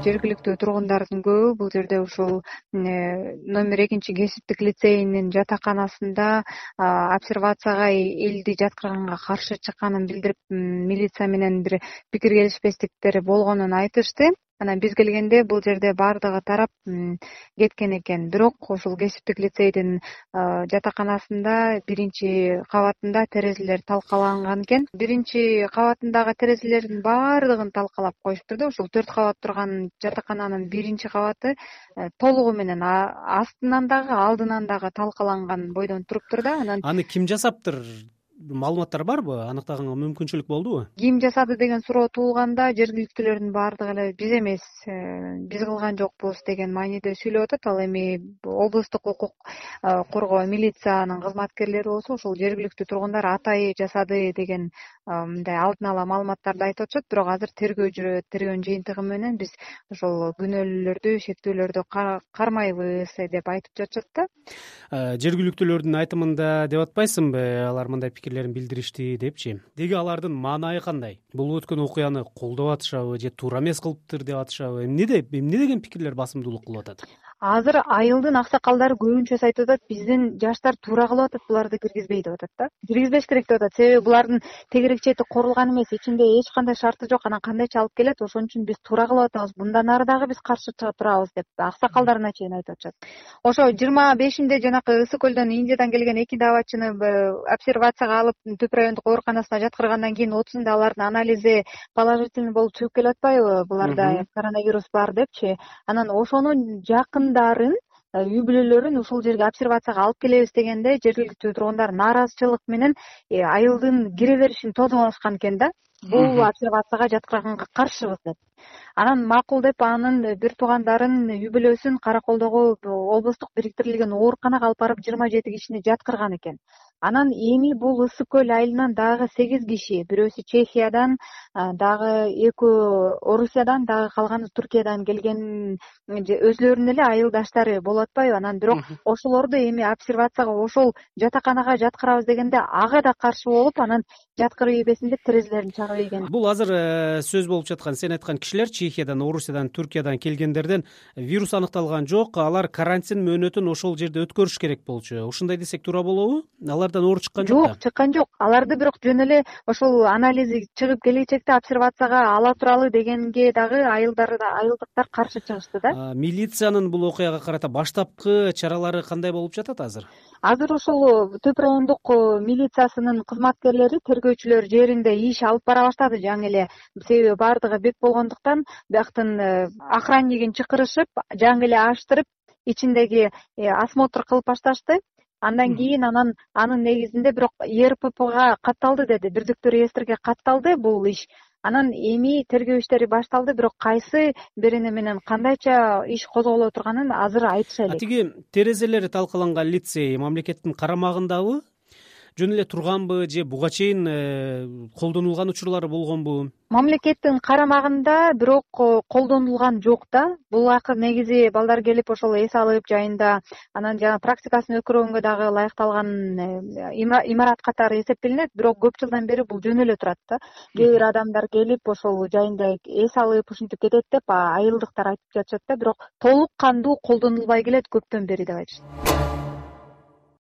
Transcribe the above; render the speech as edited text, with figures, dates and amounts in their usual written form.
жергиликтүү тургундардын көбү бул жерде ушул номер 2 кесиптик лицейинин жатаканасында обсервацияга элди жаткырганга каршы чыкканын билдирип, милиция менен бир пикир келишпестиктери болгонун айтышты. Анан биз келгенде бул жерде баардыгы тарап кеткен экен. Бирок ушул кесиптик лицейдин жатаканасында 1-кабатында терезелер талкаланган экен. 1-кабатындагы терезелердин баардыгын талкалап коюштур да. Ушул 4 кабат турган жатакананын 1-кабаты толугу менен астынан дагы алдынан дагы талкаланган бойдон туруптур да. Аны ким жасаптыр? Маалыматтар барбы? Аныктаганга мүмкүнчүлүк болдубу? Ким жасады деген суроо туулганда жергиликтүүлөрдүн баардыгы эле биз эмес, биз кылган жокпуз деген мааниде сүйлөп атат. Ал эми облустук укук коргоо милициянын кызматкерлери болсо ушул жергиликтүү тургундар атайы жасады деген мындай алдын ала маалыматтарды айтып атышат. Бирок азыр тергөө жүрөт. Тергөөнүн жыйынтыгы менен биз ошол күнөөлүүлөрдү, шектүүлөрдү кармайбыз деп айтып жатышат да. Жергиликтүүлөрдүн айтымында деп атпайсыңбы, алар мындай пикирлерин билдиришти депчи? Деги алардын маанайы кандай? Бул өткөн окуяны колдоп атышабы же туура эмес кылыптыр деп атышабы? Эмне деген пикирлер басымдуулук кылып атат? Азыр айылдын аксакалдары көбүнчөсү айтып атат, биздин жаштар туура кылып атат, буларды киргизбей деп атат да. Киргизбеш керек деп атат. Себеби булардын тегерек чети корулган эмес, ичинде эч кандай шарты жок. Анан кандайча алып келет, ошон үчүн биз туура кылып атабыз. Мындан ары дагы биз каршы чыга турабыз деп аксакалдарына чейин айтып атышат. Ошо 25-inde жанакы Ысык көлдөн Индиядан келген 2 даватчыны обсервацияга алып Түп райондук ооруканасына жаткыргандан кийин 30-ында алардын анализи положительный болуп чыгып келип атпайбы? Буларда коронавирус бар депчи. Анан ошонун жакындарын, үй бүлөлөрүн ушул жерге обсервацияга алып келебиз дегенде жергиликтүү тургундар нааразычылык менен айылдын кире беришин тосуп алышкан экен да. Бул обсервацияга жаткырганга каршыбыз деп. Анан макул деп анын бир туугандарын, үй бүлөсүн Караколдогу облустук бириктирилген ооруканага алып барып 27 кишини жаткырган экен. Анан эми бул Ысык көл айылынан дагы 8 киши, бирөөсү Чехиядан, дагы 2 Орусиядан, дагы калганы Түркиядан келген өзлөрүнүн эле айылдаштары болуп атпайбы? Анан бирок ошолорду эми обсервацияга ошол жатаканага жаткырабыз дегенде ага да каршы болуп, анан жаткырып ийбесин деп терезелерин чагып ийген. Бул азыр сөз болуп жаткан, сен айткан кишилер Чехиядан, Орусиядан, Түркиядан келгендерден вирус аныкталган жок, алар карантин мөөнөтүн ошол жерде өткөрүш керек болчу. Ушундай десек туура болобу? Алардан оору чыккан жок? Жок, чыккан жок. Аларды бирок жөн эле ошол анализи чыгып келечекте обсервацияга ала туралы дегенге дагы айылдыктар каршы чыгышты да. Милициянын бул окуяга карата баштапкы чаралары кандай болуп жатат азыр? Азыр ушул Түп райондук милициясынын кызматкерлери, тергөөчүлөр жеринде иш алып бара баштады жаңы эле. Себеби баардыгы бек болгондуктан бияктын охраннигин чакырышып, жаңы эле аштырып, ичиндеги осмотр кылып башташты. Андан кийин анын негизинде бирок ЕРППга катталды деди. Бирдиктүү реестрге катталды бул иш. Анан эми тергөө иштери башталды, бирок кайсы биrini менен кандайча иш козголо турганын азыр айтыша элек. Тиги терезелери талкаланган лицей мамлекеттин карамагындабы? Жөн эле турганбы же буга чейин колдонулган учурлары болгонбу? Мамлекеттин карамагында, бирок колдонулган жок да. Бул акыр негизи балдар келип ошол эс алып жайында, анан жана практикасын өткөргөнгө дагы ылайыкталган имарат катары эсептелинет. Бирок көп жылдан бери бул жөн эле турат да. Кээ бир адамдар келип ошол жайында эс алып ушинтип кетет деп айылдыктар айтып жатышат да. Бирок толук кандуу колдонулбай келет көптөн бери деп айтышат.